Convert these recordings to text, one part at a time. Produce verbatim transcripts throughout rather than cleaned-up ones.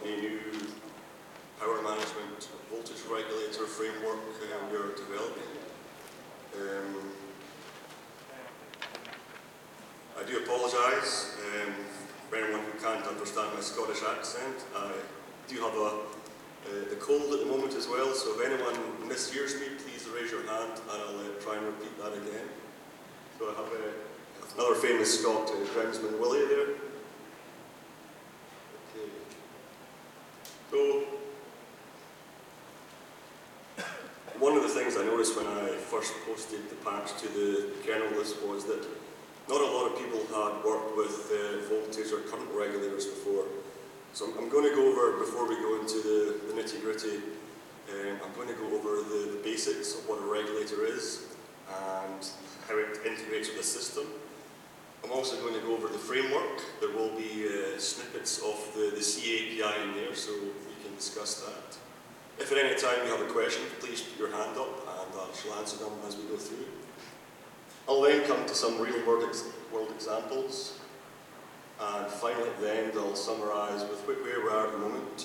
a new power management voltage regulator framework uh, we are developing. Um, I do apologise um, for anyone who can't understand my Scottish accent. I do have a, uh, the cold at the moment as well, so if anyone mishears me, please raise your hand and I'll uh, try and repeat that again. So I have uh, another famous Scot, uh, Grimsman Willie there. Okay. So, one of the things I noticed when I first posted the patch to the kernel list was that not a lot of people had worked with uh, voltage or current regulators before. So I'm, I'm going to go over, before we go into the, the nitty-gritty, um, I'm going to go over the, the basics of what a regulator is and how it integrates with the system. I'm also going to go over the framework. There will be uh, snippets of the, the C A P I in there, so we can discuss that. If at any time you have a question, please put your hand up and I shall answer them as we go through. I'll then come to some real-world ex world examples, and finally at the end I'll summarise with where we are at the moment.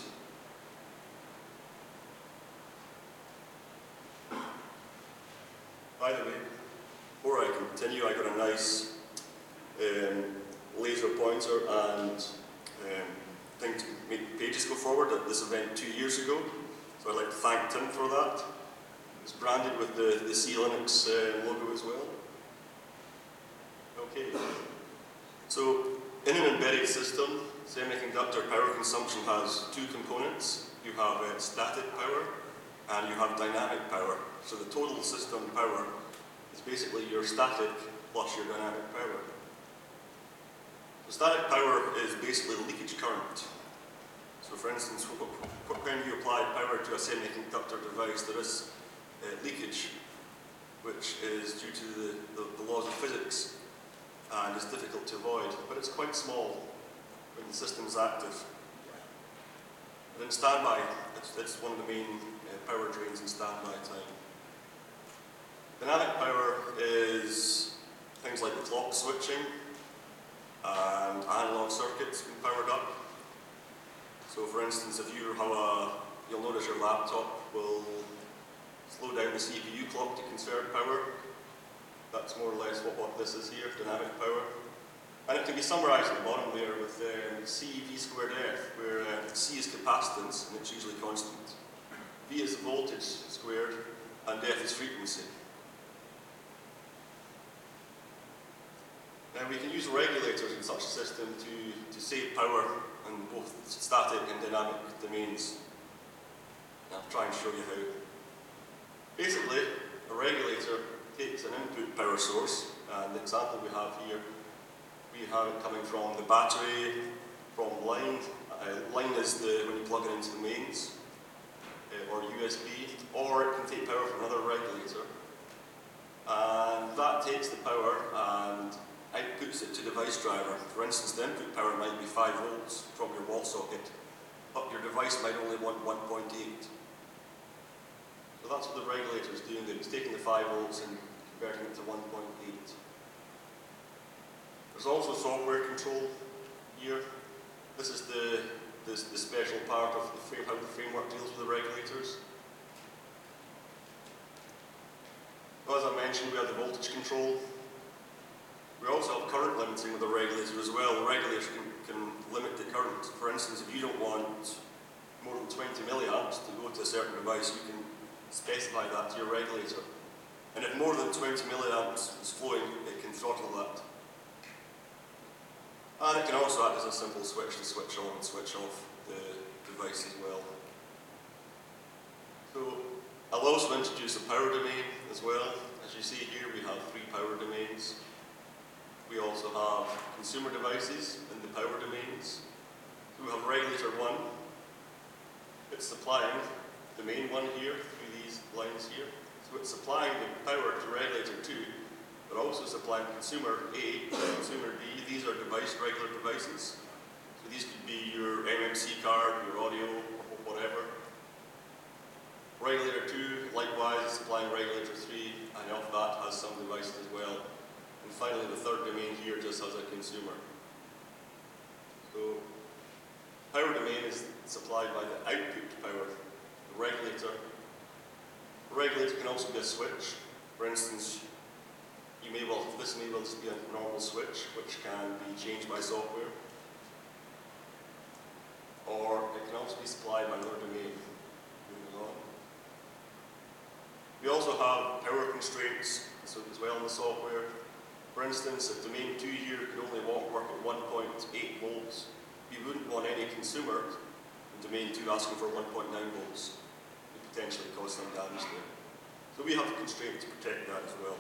By the way, before I continue, I got a nice um, laser pointer and um, thing to make pages go forward at this event two years ago, so I'd like to thank Tim for that. It's branded with the, the C Linux uh, logo as well. Okay, so in an embedded system, semiconductor power consumption has two components. You have uh, static power and you have dynamic power. So the total system power is basically your static plus your dynamic power. So static power is basically leakage current. So for instance, when you apply power to a semiconductor device, there is uh, leakage, which is due to the, the, the laws of physics. And is difficult to avoid, but it's quite small when the system is active. And in standby, it's, it's one of the main uh, power drains in standby time. Dynamic power is things like the clock switching and analog circuits being powered up. So for instance, if you have a, you'll notice your laptop will slow down the C P U clock to conserve power. That's more or less what, what this is here, dynamic power. And it can be summarised at the bottom there with uh, C V squared F, where uh, C is capacitance, and it's usually constant. V is voltage squared, and F is frequency. Now we can use regulators in such a system to, to save power in both static and dynamic domains. And I'll try and show you how. Basically, a regulator takes an input power source, and the example we have here, we have it coming from the battery, from line. Uh, line is the when you plug it into the mains, uh, or U S B, or it can take power from another regulator. And that takes the power and outputs it to the device driver. For instance, the input power might be five volts from your wall socket, but your device might only want one point eight. So that's what the regulator is doing. It's taking the five volts and converting it to one point eight. There's also software control here. This is the, the, the special part of the frame, how the framework deals with the regulators. So as I mentioned, we have the voltage control. We also have current limiting with the regulator as well. The regulator can, can limit the current. For instance, if you don't want more than twenty milliamps to go to a certain device, you can specify that to your regulator. And if more than twenty milliamps is flowing, it can throttle that. And it can also act as a simple switch to switch on and switch off the device as well. So I'll also introduce a power domain as well. As you see here, we have three power domains. We also have consumer devices in the power domains. So we have regulator one. It's supplying the main one here through these lines here. So it's supplying the power to regulator two, but also supplying consumer A, consumer B. These are device, regular devices. So these could be your M M C card, your audio, or whatever. Regulator two, likewise, is supplying regulator three, and off that has some devices as well. And finally, the third domain here just has a consumer. So, power domain is supplied by the output power, the regulator. The regulator can also be a switch. For instance, you may well, this may well just be a normal switch, which can be changed by software. Or it can also be supplied by another domain. Moving on. We also have power constraints so as well in the software. For instance, if domain two here could only work at one point eight volts, you wouldn't want any consumer in domain two asking for one point nine volts. It could potentially cause some damage there. So we have a constraint to protect that as well.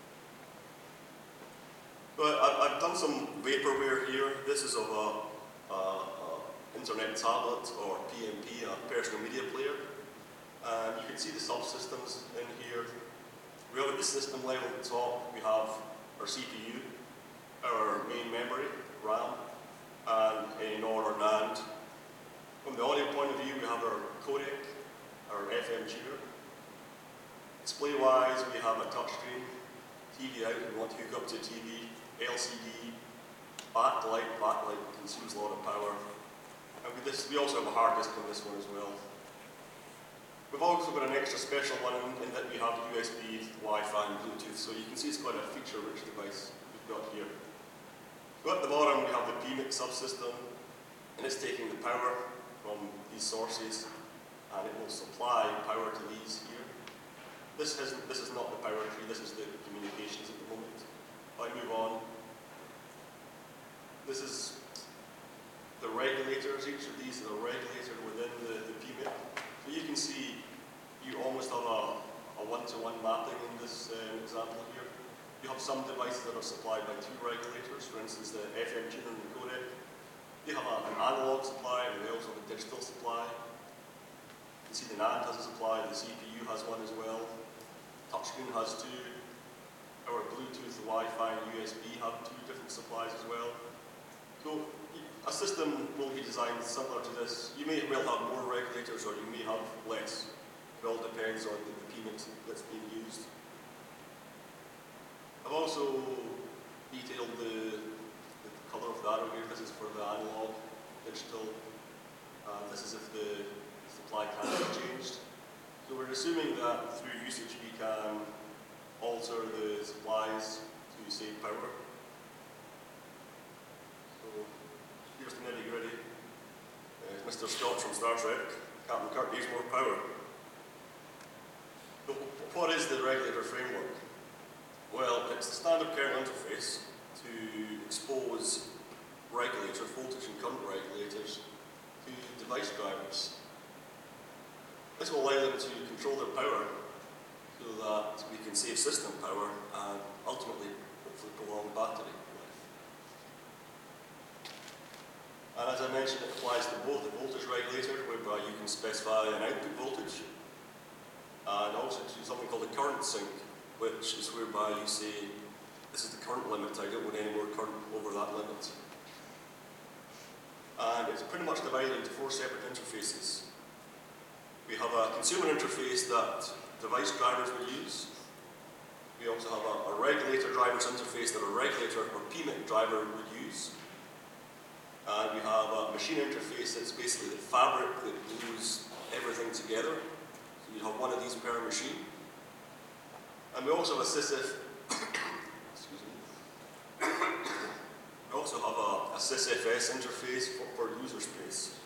But I've done some vaporware here. This is of a, a, a internet tablet or P M P, a personal media player. And you can see the subsystems in here. We have at the system level at the top, we have our C P U, our main memory, RAM, and a NOR or NAND. From the audio point of view, we have our codec, our F M tuner. Display-wise, we have a touchscreen, T V out, we want to hook up to a T V, L C D, backlight, backlight consumes a lot of power. And with this, we also have a hard disk on this one as well. We've also got an extra special one in, in that we have U S B, Wi-Fi and Bluetooth, so you can see it's quite a feature-rich device we've got here. So at the bottom we have the P MIC subsystem, and it's taking the power from these sources, and it will supply power to these here. This, hasn't, this is not the power tree, this is the communications at the moment. If I move on, this is the regulators. Each of these is a regulator within the, the P MIC. So you can see you almost have a, a one-to-one mapping in this um, example here. You have some devices that are supplied by two regulators, for instance the F M tuner and the codec. They have a, an analog supply and they also have a digital supply. You can see the NAND has a supply, the C P U has one as well. Touchscreen has two. Our Bluetooth, Wi-Fi and U S B have two different supplies as well. So a system will be designed similar to this. You may well have more regulators or you may have less. It all depends on the, the P MIC that's being used. I've also detailed the, the colour of that over here. This is for the analog, digital. Uh, this is if the supply can be changed. So we're assuming that through usage we can alter the supplies to save power. So here's the nitty gritty. Uh, Mister Scott from Star Trek, Captain Kirk needs more power. But what is the regulator framework? Well, it's the standard kernel interface to expose regulators, voltage and current regulators, to device drivers. This will allow them to control their power so that we can save system power and ultimately hopefully prolong battery life. And as I mentioned, it applies to both the voltage regulator, whereby you can specify an output voltage, and also to something called a current sink, which is whereby you say, this is the current limit, I don't want any more current over that limit. And it's pretty much divided into four separate interfaces. We have a consumer interface that device drivers will use. We also have a, a regulator drivers interface that a regulator or P MIC driver would use. And we have a machine interface that's basically the fabric that glues everything together. So you have one of these per machine. And we also have a sysf, excuse me. We also have a, a sysfs interface for, for user space.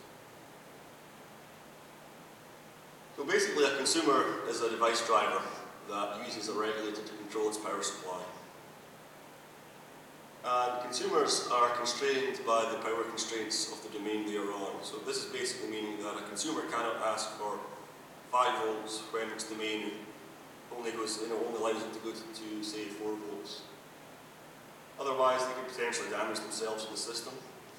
So basically a consumer is a device driver that uses a regulator to control its power supply. And consumers are constrained by the power constraints of the domain they are on. So this is basically meaning that a consumer cannot ask for five volts when its domain only goes, you know, only allows it to go to, to say four volts. Otherwise, they could potentially damage themselves in the system.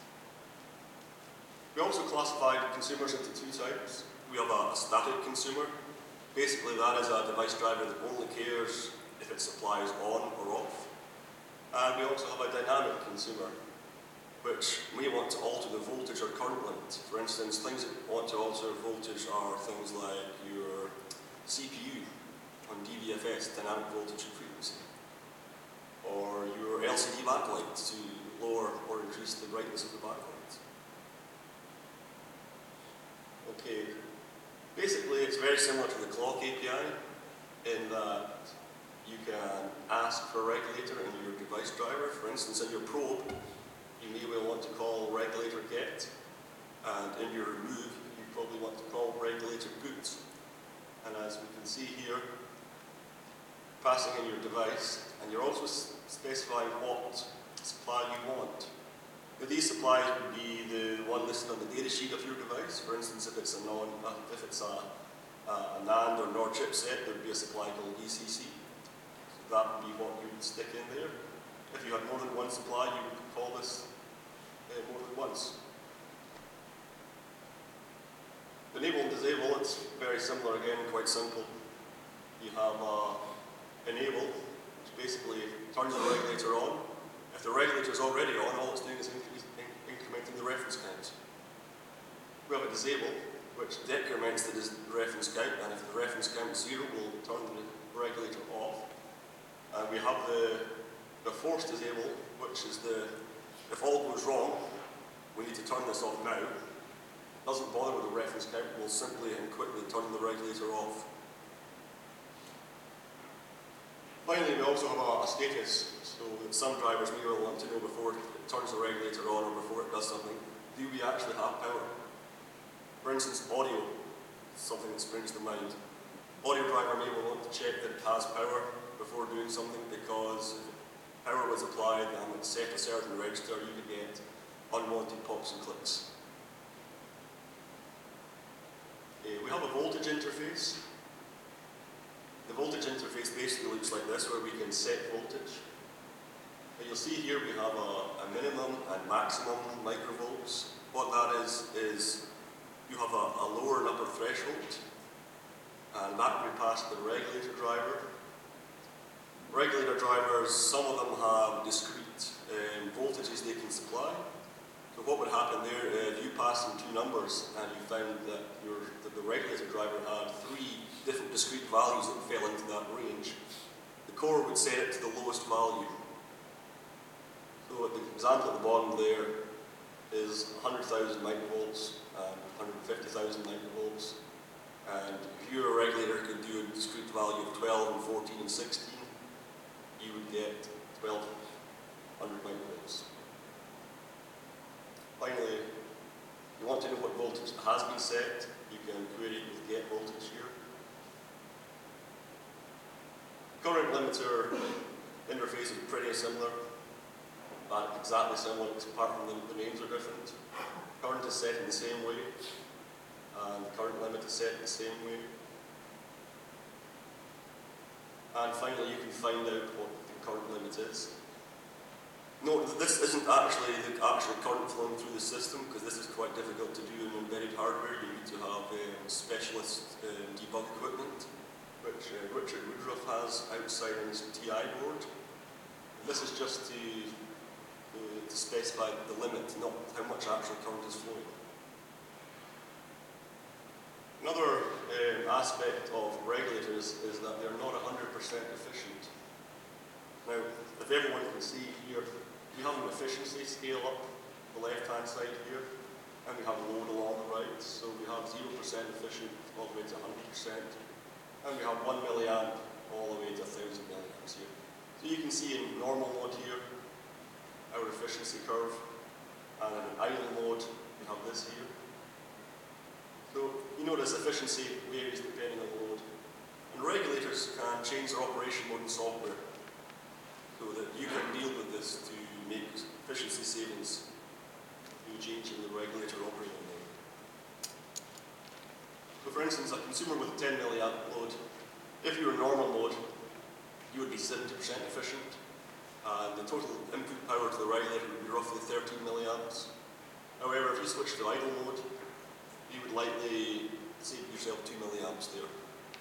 We also classified consumers into two types. We have a, a static consumer. Basically, that is a device driver that only cares if its supply is on or off. And we also have a dynamic consumer, which may want to alter the voltage or current limit. For instance, things that want to alter voltage are things like your C P U on D V F S, dynamic voltage and frequency, or your L C D backlight to lower or increase the brightness of the backlight. Okay. Basically, it's very similar to the clock A P I in that you can ask for a regulator in your device driver. For instance, in your probe, you may well want to call regulator get, and in your remove, you probably want to call regulator boot. And as we can see here, passing in your device, and you're also specifying what supply you want. Now, these supplies would be the one listed on the data sheet of your device. For instance, if it's a non, uh, if it's a, uh, a NAND or NOR chipset, there would be a supply called V C C. So that would be what you would stick in there. If you had more than one supply, you would call this uh, more than once. Enable and disable, it's very similar again, quite simple. You have uh, enable, which basically turns the regulator on. If the regulator is already on, all it's doing is inc inc incrementing the reference count. We have a disable, which decrements the reference count, and if the reference count is zero, we'll turn the regulator off. And we have the, the force disable, which is the, if all goes wrong, we need to turn this off now. Doesn't bother with the reference count, we'll simply and quickly turn the regulator off. Finally, we also have a, a status, so that some drivers may well want to know before it turns the regulator on or before it does something, do we actually have power? For instance, audio is something that springs to mind. Audio driver may well want to check that it has power before doing something, because if power was applied and it's set a certain register, you could get unwanted pops and clicks. Okay, we have a voltage interface. The voltage interface basically looks like this, where we can set voltage. And you'll see here we have a, a minimum and maximum microvolts. What that is, is you have a, a lower and upper threshold, and that will be passed to the regulator driver. Regulator drivers, some of them have discrete um, voltages they can supply. So what would happen there, uh, if you pass in two numbers and you found that, your, that the regulator driver had three different discrete values that fell into that range, the core would set it to the lowest value. So the example at the bottom there is one hundred thousand microvolts and one hundred fifty thousand microvolts. And if your regulator could do a discrete value of twelve and fourteen and sixteen, you would get twelve hundred microvolts. Finally, you want to know what voltage has been set, you can query with get voltage here. Current limiter interface is pretty similar, but exactly similar, apart from the, the names are different. Current is set in the same way, and the current limit is set in the same way. And finally, you can find out what the current limit is. Note that this isn't actually the actual current flowing through the system, because this is quite difficult to do in embedded hardware. You need to have um, specialist um, debug equipment, which uh, Richard Woodruff has outside on his T I board. And this is just to, uh, to specify the limit, not how much actual current is flowing. Another um, aspect of regulators is that they're not one hundred percent efficient. Now, if everyone can see here, we have an efficiency scale up the left-hand side here, and we have load along the right. So we have zero percent efficient all the way to one hundred percent, and we have one milliamp all the way to one thousand milliamps here. So you can see in normal mode here, our efficiency curve, and in idle mode, we have this here. So you notice efficiency varies depending on the load. And regulators can change their operation mode in software, so that you can deal with this to make efficiency savings through changing the regulator operating mode. So for instance, a consumer with a ten milliamp load, if you were in normal mode, you would be seventy percent efficient, and the total input power to the regulator would be roughly thirteen milliamps. However, if you switch to idle mode, you would likely save yourself two milliamps there.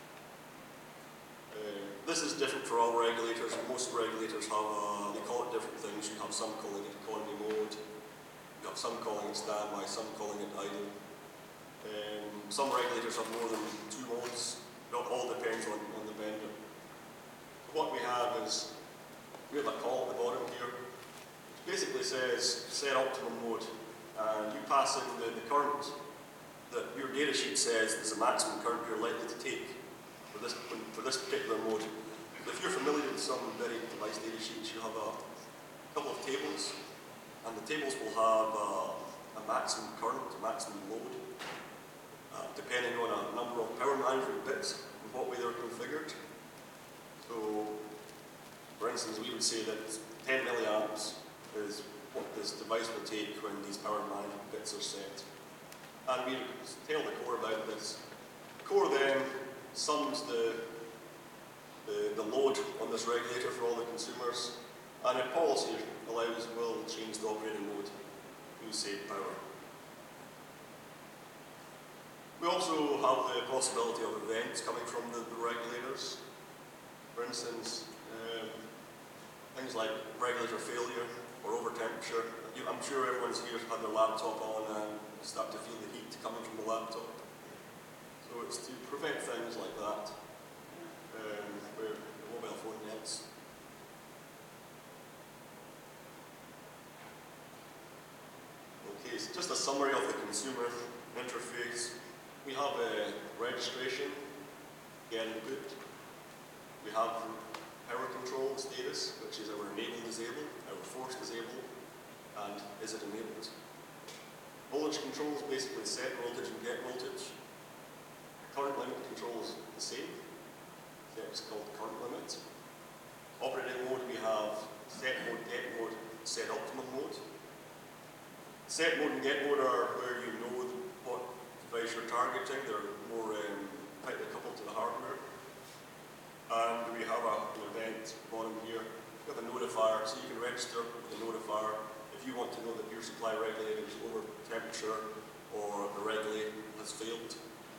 Uh, this is different for all regulators. Most regulators have, a, they call it different things. You have some calling it economy mode, you have some calling it standby, some calling it idle. Um, some regulators have more than two modes. It all depends on, on the vendor. What we have is, we have a call at the bottom here, which basically says set optimum mode, and you pass in the, the current that your data sheet says there's a maximum current you're likely to take for this, for this particular mode. If you're familiar with some embedded device data sheets, you have a couple of tables, and the tables will have a, a maximum current, a maximum load, uh, depending on a number of power management bits and what way they're configured. So, for instance, we would say that ten milliamps is what this device will take when these power management bits are set. And we tell the core about this. The core then sums the, the, the load on this regulator for all the consumers, and if policy allows, will change the operating mode to save power. We also have the possibility of events coming from the, the regulators. For instance, um, things like regulator failure or over temperature. You, I'm sure everyone's here had their laptop on and start to feel the heat coming from the laptop. So it's to prevent things like that, um, where the mobile phone melts. Okay, so just a summary of the consumer interface. We have a registration, get input. We have power control status, which is our enable disable, our force disable, and is it enabled. Voltage control is basically set voltage and get voltage. Current limit control is the same. It's called current limit. Operating mode, we have set mode, get mode, set optimum mode. Set mode and get mode are where you know what device you're targeting. They're more um, tightly coupled to the hardware. And we have a, an event bottom here. We have a notifier, so you can register with a notifier if you want to know that your supply regulator is over temperature or the regulator has failed.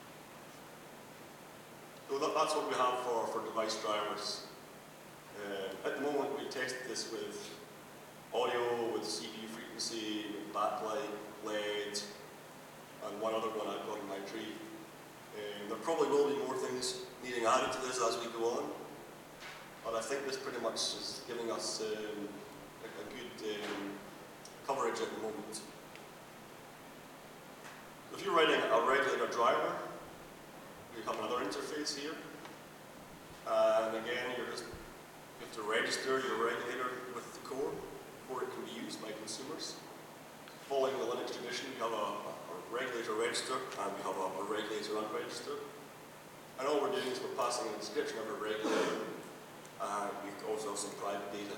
So that, that's what we have for, for device drivers. Uh, at the moment, we tested this with audio, with C P U frequency, with backlight, L E D, and one other one I've got in my tree. Um, there probably will be more things needing added to this as we go on, but I think this pretty much is giving us um, a, a good um, coverage at the moment. If you're writing a regulator driver, you have another interface here, and again, you're just, you have to register your regulator with the core before it can be used by consumers. Following the Linux tradition, we have a, a regulator register and we have a, a regulator unregistered. And all we're doing is we're passing a description of our regulator, and we also have some private data.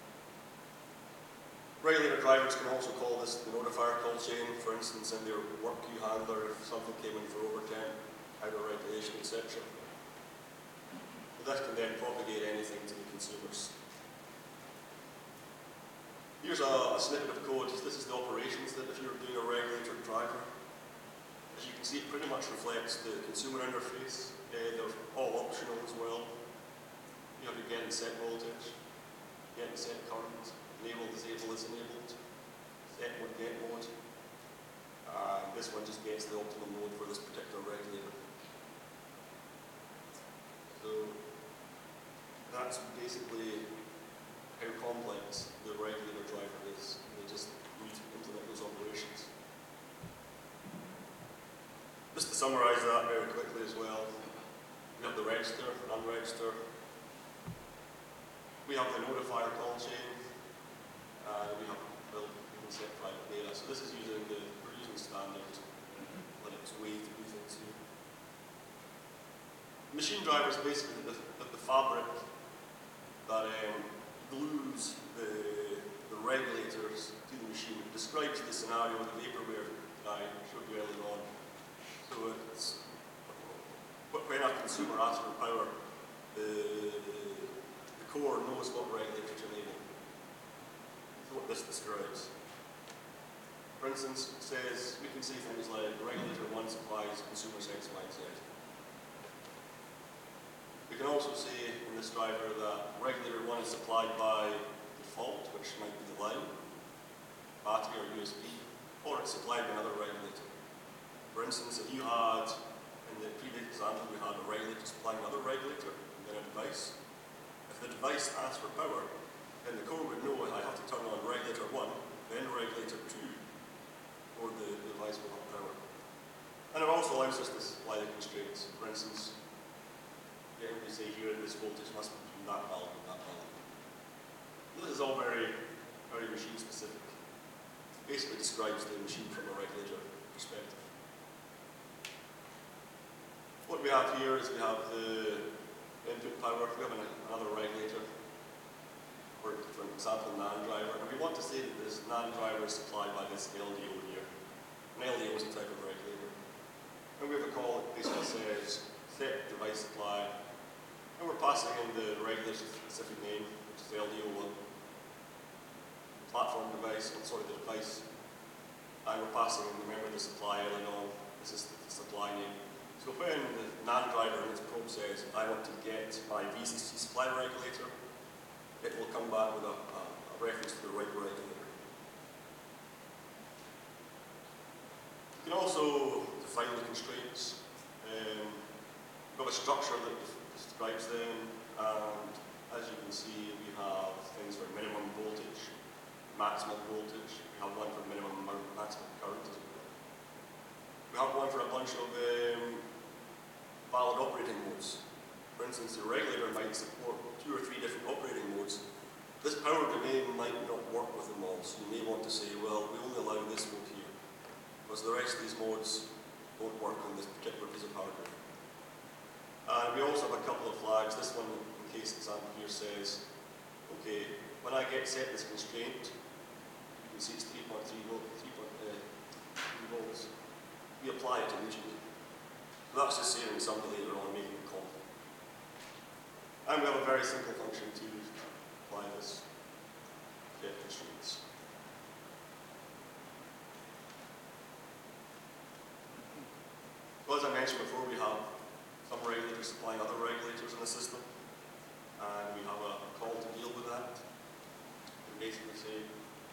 Regulator drivers can also call this the notifier call chain, for instance, in their work queue handler if something came in for overtime, out of regulation, et cetera. So that can then propagate anything to the consumers. Here's a, a snippet of code. This is the operations that if you're doing a regulator driver. As you can see, it pretty much reflects the consumer interface. Uh, they're all optional as well. You have to get and set voltage, get and set current, enable, disable is enabled, set mode, get mode. Uh, this one just gets the optimum mode for this particular regulator. So that's basically how complex the regulator driver is. They just need to implement those operations. Just to summarize that very quickly as well, we have the register and unregister. We have the notifier call chain, and we have built and set private data. So this is using the, we're using standard Linux way to do things here. Machine driver is basically the, the, the fabric that um, glues the, the regulators to the machine. It describes the scenario of the vaporware that I showed you earlier on. So it's, when a consumer asks for power, the, the core knows what regulator to enable. So what this describes. For instance, it says, we can say things like regulator one supplies consumers X, Y, Z. We can also say in this driver that regulator one is supplied by default, which might be the line, battery or U S B, or it's supplied by another regulator. For instance, if you had, in the previous example, we had a regulator supplying another regulator and then a device. If the device asks for power, then the core would know I have to turn on regulator one, then regulator two, or the device will have power. And it also allows us to supply the constraints. For instance, yeah, we say here this voltage must be between that valve and that valve. This is all very, very machine specific. It basically describes the machine from a regulator perspective. What we have here is we have the input power. We have an, another regulator, or for example, NAND driver. And we want to say that this NAND driver is supplied by this L D O here. An L D O is a type of regulator. And we have a call that basically says set device supply. And we're passing in the regulator specific name, which is L D O one. Platform device, oh, sorry, the device. And we're passing in, remember, the supply early on. This is the supply name. So when the NAND driver in its probe says, I want to get my V C C supply regulator, it will come back with a, a, a reference to the right regulator. You can also define the constraints. Um, we have a structure that describes them, and as you can see, we have things for minimum voltage, maximum voltage. We have one for minimum maximum current as well. We have one for a bunch of um, valid operating modes. For instance, the regulator might support two or three different operating modes. This power domain might not work with them all, so you may want to say, well, we only allow this mode here, because the rest of these modes don't work on this particular piece of hardware. And we also have a couple of flags. This one, in case example here, says, okay, when I get set this constraint, you can see it's three point three volts. We apply it immediately. So that's just saving somebody later on making a call. And we have a very simple function to apply this get constraints. So as I mentioned before, we have some regulators supplying other regulators in the system, and we have a call to deal with that. We basically say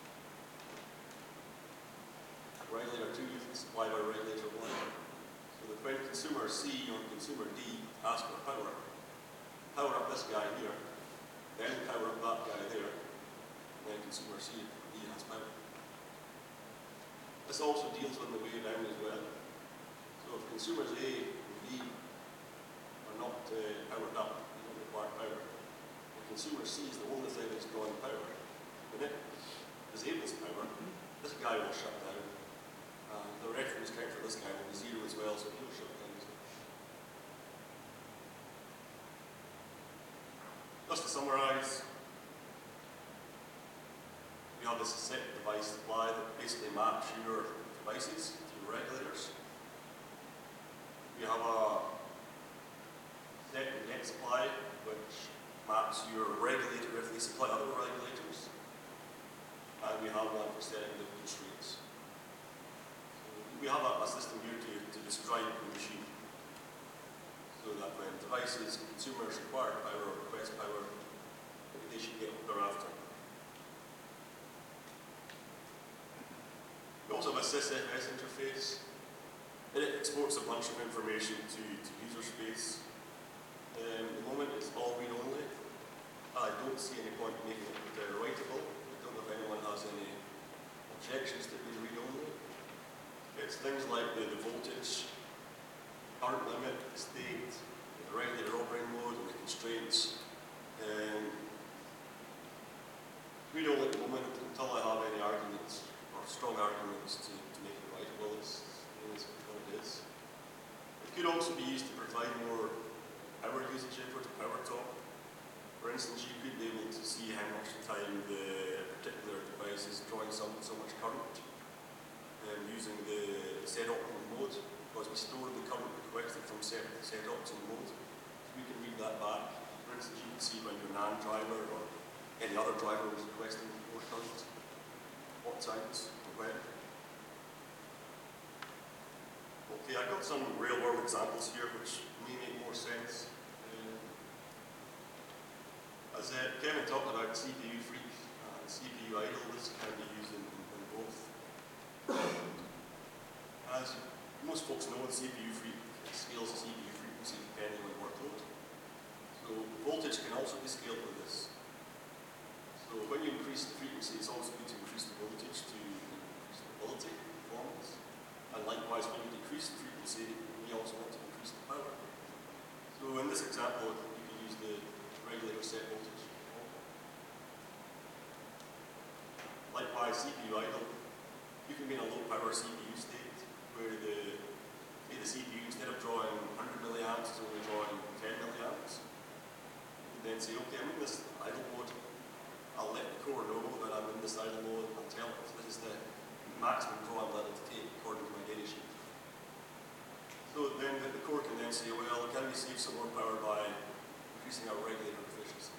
regulator two is supplied by regulator one. So that when consumer C or consumer D ask for power, power up this guy here, then power up that guy there, and then consumer C or D has power. This also deals with the way down as well. So if consumers A and B are not uh, powered up, they don't require power, and consumer C is the only thing that's drawing power, when it disables power, this guy will shut down. Uh, the reference count for this guy will be zero as well, so he'll shut down. Just to summarize, we have this set device supply that basically maps your devices to your regulators. We have a set and net supply, which maps your regulator if they supply other regulators. And we have one for setting the constraints. We have a, a system here to, to describe the machine, so that when devices, consumers require power or request power, they should get what they're after. We also have a sys F S interface. It exports a bunch of information to, to user space. Um, at the moment it's all read-only. I don't see any point in making it uh, writable. I don't know if anyone has any objections to being read-only. It's things like the, the voltage, current limit, the state, the regulator operating mode, and the constraints. Um, we don't at the moment, until I have any arguments, or strong arguments to, to make it writable, it's, it's what it is. It could also be used to provide more power usage input to power top. For instance, you could be able to see how much time the particular device is drawing so, so much current. Um, using the set optimal mode, because we store the current requested from set, set optimal mode. So we can read that back. For instance, you can see when your NAND driver or any other driver was requesting more current, what times, or when. Okay, I've got some real world examples here which may make more sense. Um, as uh, Kevin talked about C P U freak and C P U idle, this can be used in, in both. As most folks know, C P U freak scales the C P U frequency depending on workload. So voltage can also be scaled with this. So when you increase the frequency, it's always good to increase the voltage to increase stability, performance. And likewise, when you decrease the frequency, this example, you can use the regulator set voltage. Likewise, C P U idle. You can be in a low power C P U state where the, the C P U, instead of drawing one hundred milliamps, is only drawing ten milliamps. You can then say, okay, I'm in this idle mode. I'll let the core know that I'm in this idle mode. I'll tell it this is the maximum draw I'm allowed to take according to my data sheet. So then the, the core can then say, well, can we save some more power by increasing our regulator efficiency?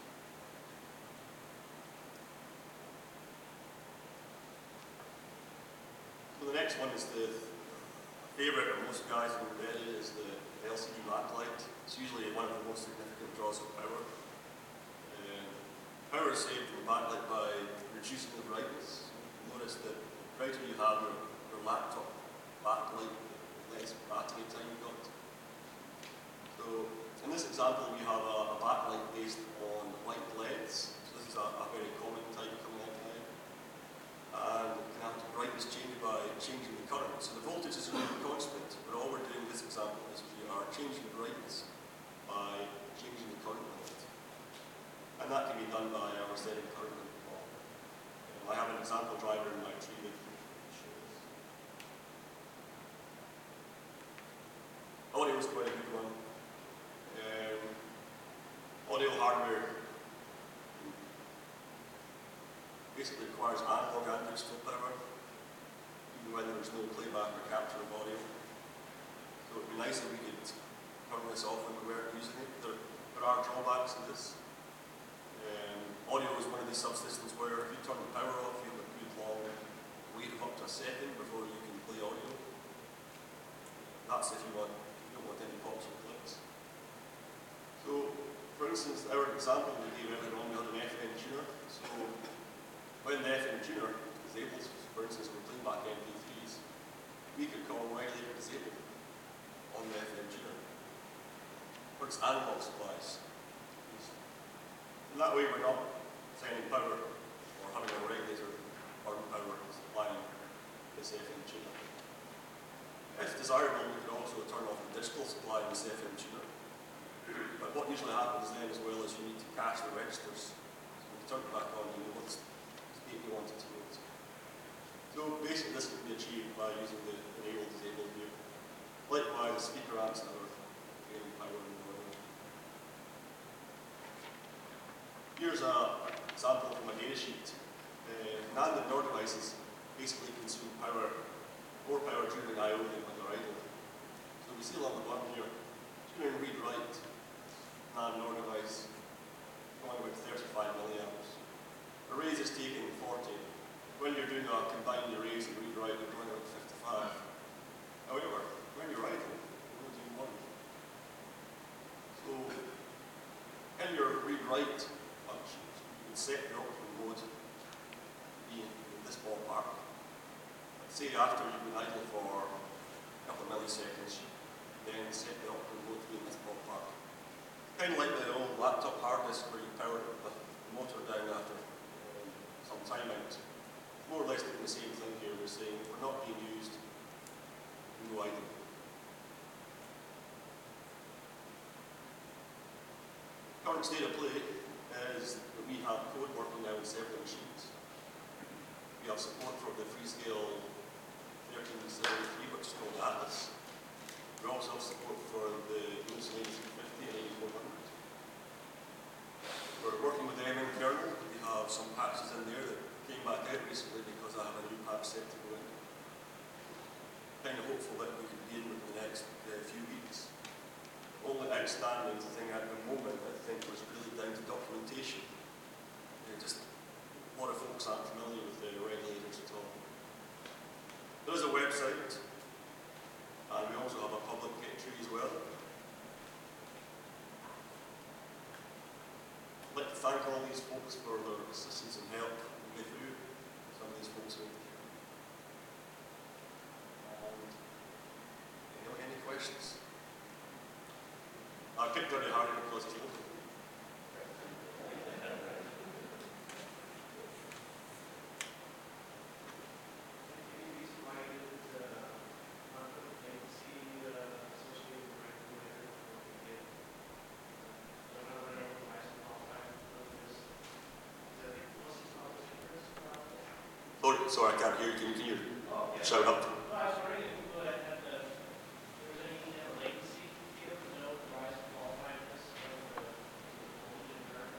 So the next one is the favorite of most guys in embedded is the L C D backlight. It's usually one of the most significant draws of power. Uh, power is saved from backlight by reducing the brightness. Notice that the brighter you have your, your laptop backlight, the less battery time you've got. So in this example, we have a, a backlight based on white L E Ds. So this is a, a very common type coming out now. And it can have the brightness changed by changing the current. So the voltage is remaining constant, but all we're doing in this example is we are changing the brightness by changing the current on it. And that can be done by our setting current interval. Um, I have an example driver in my tree that shows. Audio is quite a good one. Um, audio hardware basically requires analog and digital power, even when there's no playback or capture of audio. So it would be nice if we could turn this off when we weren't using it. There, there are drawbacks to this. Um, audio is one of these subsystems where if you turn the power off, you have a good long wait of up to a second before you can play audio. That's if you want, you don't want any pops or clicks. So, for instance, our example we gave earlier on, we had an F M tuner. So, when the F M tuner disables, for instance, we're playing back M P threes, we could call regulator disable on the F M tuner. Or its analog supplies. And that way we're not sending power or having a regulator burn power supplying this F M tuner. If desirable, we could also turn off the digital supply in this F M tuner. But what usually happens then as well is you need to cache the registers. So when you turn it back on, you know what's state you want it to go to. So basically this can be achieved by using the enable disable view. Likewise, the speaker amps that are gaining power in the audio. Here's an example from my data sheet. Uh, NAND and NOR devices basically consume power, more power during I O than when they're idle. So we see along the bottom here, during read-write, NAND NOR device, going about thirty-five milliamps. Arrays is taking forty. When you're doing a combined arrays and read-write, you're going about fifty-five. However, when you're idle, you're only doing one. So, in your read-write functions, you can set the optimum mode to be in this ballpark. Say after you've been idle for a couple of milliseconds, then set the optimum mode to be in this ballpark. Kind of like the old laptop hard disk where you power the motor down after um, some time out. More or less doing the same thing here. We're saying if we're not being used, we go idle. Current state of play is that we have code working now in several machines. We have support for the Freescale thirteen seventy-three, which is called Atlas. We also have support for the Windows eighty-three fifty and eighty-four hundred. We're working with them in kernel. We have some patches in there that came back out recently because I have a new patch set to go in. Kind of hopeful that we can be in within the next uh, few weeks. The only outstanding thing at the moment, I think, was really down to documentation. Uh, just a lot of folks aren't familiar with the regulators at all. There is a website, and we also have a public Git tree as well. I'd like to thank all these folks for their assistance and help with through some of these folks over here. And you know, any questions? I picked very hard because it's local. sorry, I can't hear you. Can you, can you Oh, okay. shout up? No, I was wondering if you could have the, if there was any kind of latency here to know the rise of qualifiedness of the voltage current.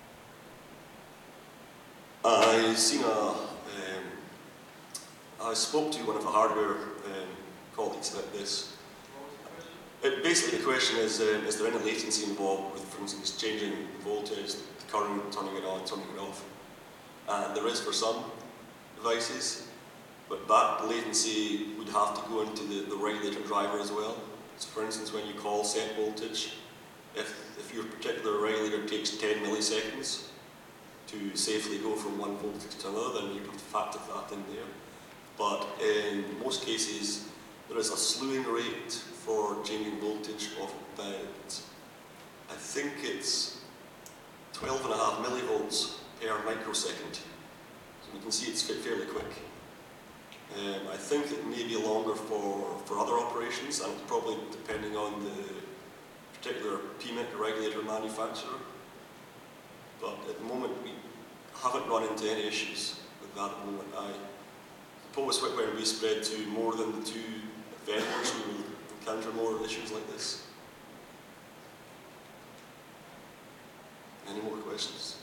I seen a, um, I spoke to one of the hardware um, colleagues about this. What was the question? It, basically, the question is, um, is there any latency involved with, for instance, changing the voltage, the current, turning it on, turning it off? And there is for some devices, but that latency would have to go into the, the regulator driver as well. So for instance, when you call set voltage, if, if your particular regulator takes ten milliseconds to safely go from one voltage to another, then you have to factor that in there. But in most cases, there is a slewing rate for changing voltage of about, I think it's twelve and a half millivolts per microsecond. So you can see it's fairly quick. Um, I think it may be longer for, for other operations, and it's probably depending on the particular P M I C regulator manufacturer. But at the moment, we haven't run into any issues with that at the moment. I suppose when we spread to more than the two vendors, we will encounter more issues like this. Any more questions?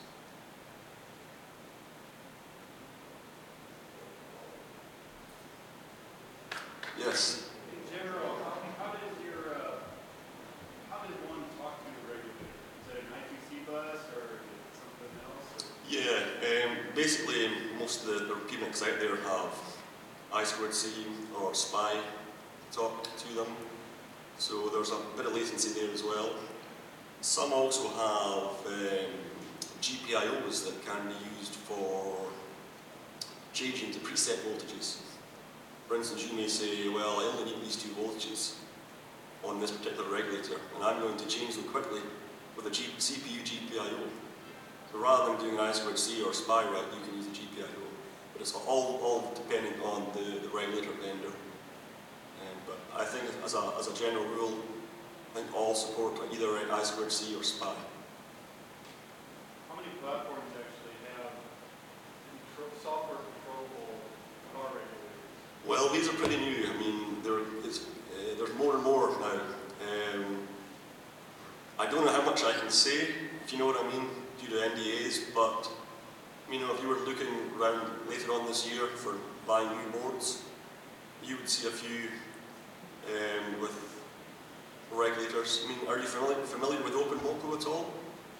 Yes. In general, how, how does your uh, how does one talk to your regulator? Is it an I two C bus or is it something else? Or? Yeah, um, basically most of the, the P M I Cs out there have I squared C or S P I talk to them, so there's a bit of latency there as well. Some also have um, G P I Os that can be used for changing to preset voltages. For instance, you may say, well, I only need these two voltages on this particular regulator, and I'm going to change them quickly with a G C P U G P I O. So rather than doing an I squared C or S P I route, you can use a G P I O. But it's all, all depending on the, the regulator vendor. Um, but I think as a, as a general rule, I think all support either an I squared C or S P I. How many platforms actually have control, software controllable car regulators? Well, these are pretty new. I mean, there is, uh, there's more and more now. Um, I don't know how much I can say, if you know what I mean, due to N D As, but you know, if you were looking around later on this year for buying new boards, you would see a few um, with regulators. I mean, are you familiar, familiar with OpenMoko at all?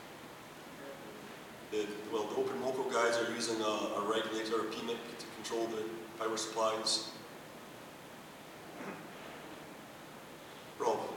The, well, the OpenMoko guys are using a, a regulator, a P M I C, to control the power supplies. Rob? Um,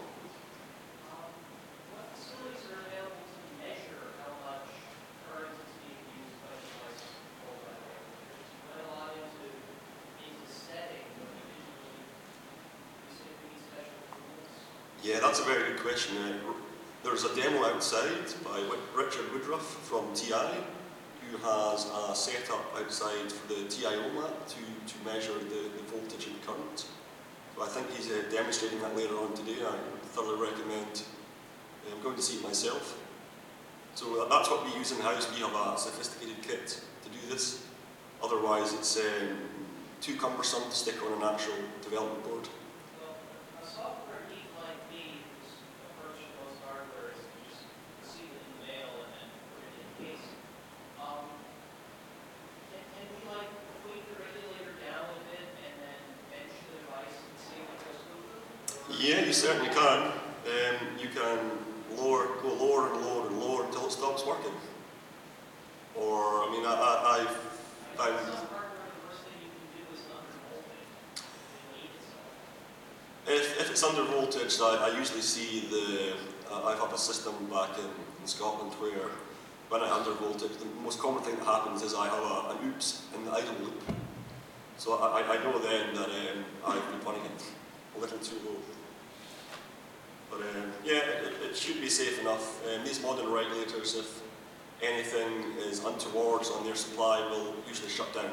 what facilities are available to measure how much current is being used by device controlled by regulators? What allow you to make the setting when you visually, you say we need special tools? Yeah, that's a very good question. Uh, there's a demo outside by Richard Woodruff from T I, who has a setup outside for the T I O map to, to measure the, the voltage and current. So I think he's uh, demonstrating that later on today. I thoroughly recommend um, going to see it myself. So uh, that's what we use in-house. We have a sophisticated kit to do this. Otherwise, it's um, too cumbersome to stick on an actual development board. Well, a software geek like me who's approaching most hardware is to just see it in the mail and then put it in case. Um, can, can we like tweak the regulator down a bit and then bench the device and see if it goes through? Yeah, you certainly can. Um, you can lower, go lower and lower and lower until it stops working. Or, I mean, I, I, I've, I I've, some hardware, the worst thing you can do is undervolting. You need it. if, if it's under voltage, I, I usually see the, uh, I have a system back in, in Scotland where when I under voltage, the most common thing that happens is I have a, an oops in the idle loop. So I, I know then that um, I've been running it a little too low. But um, yeah, it, it should be safe enough. Um, these modern regulators, if anything is untoward on their supply, will usually shut down.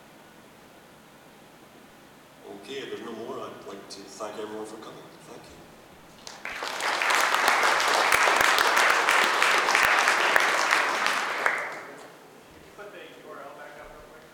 Okay, if there's no more, I'd like to thank everyone for coming. Thank you.